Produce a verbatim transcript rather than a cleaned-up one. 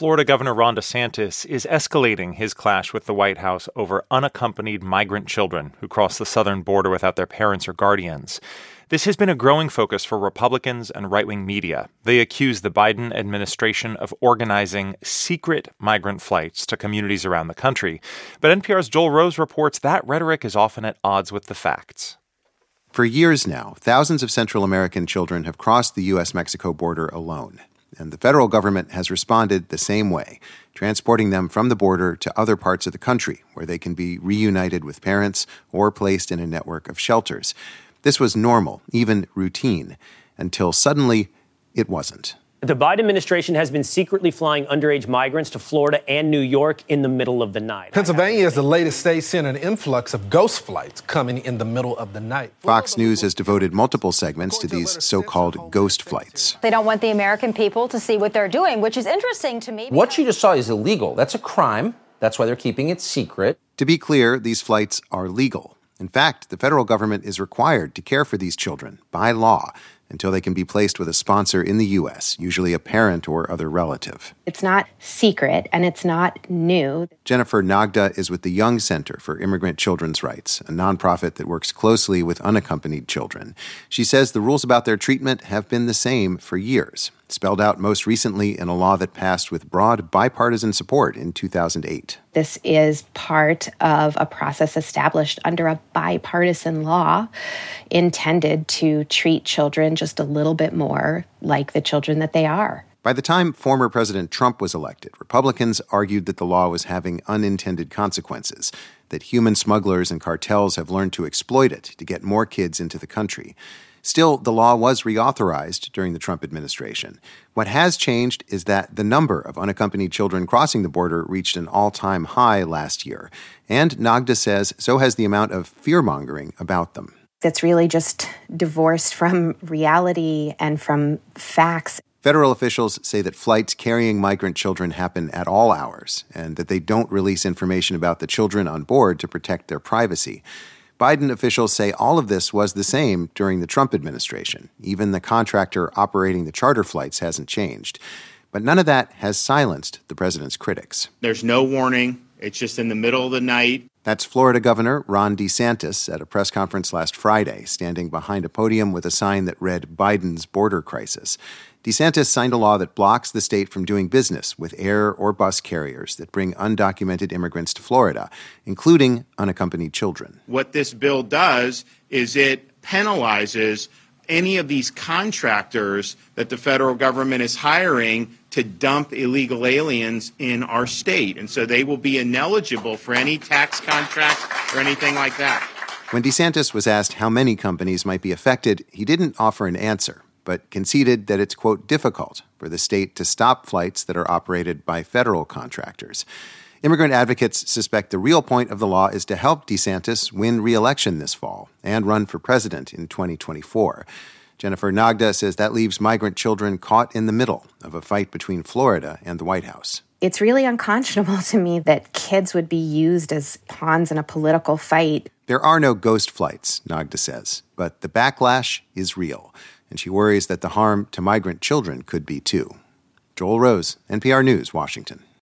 Florida Governor Ron DeSantis is escalating his clash with the White House over unaccompanied migrant children who cross the southern border without their parents or guardians. This has been a growing focus for Republicans and right-wing media. They accuse the Biden administration of organizing secret migrant flights to communities around the country. But N P R's Joel Rose reports that rhetoric is often at odds with the facts. For years now, thousands of Central American children have crossed the U S Mexico border alone. And the federal government has responded the same way, transporting them from the border to other parts of the country where they can be reunited with parents or placed in a network of shelters. This was normal, even routine, until suddenly it wasn't. The Biden administration has been secretly flying underage migrants to Florida and New York in the middle of the night. Pennsylvania is the latest state seeing an influx of ghost flights coming in the middle of the night. Fox News has devoted multiple segments to these so-called ghost flights. They don't want the American people to see what they're doing, which is interesting to me. What you just saw is illegal. That's a crime. That's why they're keeping it secret. To be clear, these flights are legal. In fact, the federal government is required to care for these children by law until they can be placed with a sponsor in the U S, usually a parent or other relative. It's not secret, and it's not new. Jennifer Nagda is with the Young Center for Immigrant Children's Rights, a nonprofit that works closely with unaccompanied children. She says the rules about their treatment have been the same for years, spelled out most recently in a law that passed with broad bipartisan support in two thousand eight. This is part of a process established under a bipartisan law intended to treat children just a little bit more like the children that they are. By the time former President Trump was elected, Republicans argued that the law was having unintended consequences, that human smugglers and cartels have learned to exploit it to get more kids into the country. Still, the law was reauthorized during the Trump administration. What has changed is that the number of unaccompanied children crossing the border reached an all-time high last year. And Nagda says so has the amount of fear-mongering about them. That's really just divorced from reality and from facts. Federal officials say that flights carrying migrant children happen at all hours and that they don't release information about the children on board to protect their privacy. Biden officials say all of this was the same during the Trump administration. Even the contractor operating the charter flights hasn't changed. But none of that has silenced the president's critics. There's no warning. It's just in the middle of the night. That's Florida Governor Ron DeSantis at a press conference last Friday, standing behind a podium with a sign that read Biden's border crisis. DeSantis signed a law that blocks the state from doing business with air or bus carriers that bring undocumented immigrants to Florida, including unaccompanied children. What this bill does is it penalizes any of these contractors that the federal government is hiring to dump illegal aliens in our state. And so they will be ineligible for any tax contracts or anything like that. When DeSantis was asked how many companies might be affected, he didn't offer an answer, but conceded that it's, quote, difficult for the state to stop flights that are operated by federal contractors. Immigrant advocates suspect the real point of the law is to help DeSantis win re-election this fall and run for president in twenty twenty-four. Jennifer Nagda says that leaves migrant children caught in the middle of a fight between Florida and the White House. It's really unconscionable to me that kids would be used as pawns in a political fight. There are no ghost flights, Nagda says, but the backlash is real, and she worries that the harm to migrant children could be too. Joel Rose, N P R News, Washington.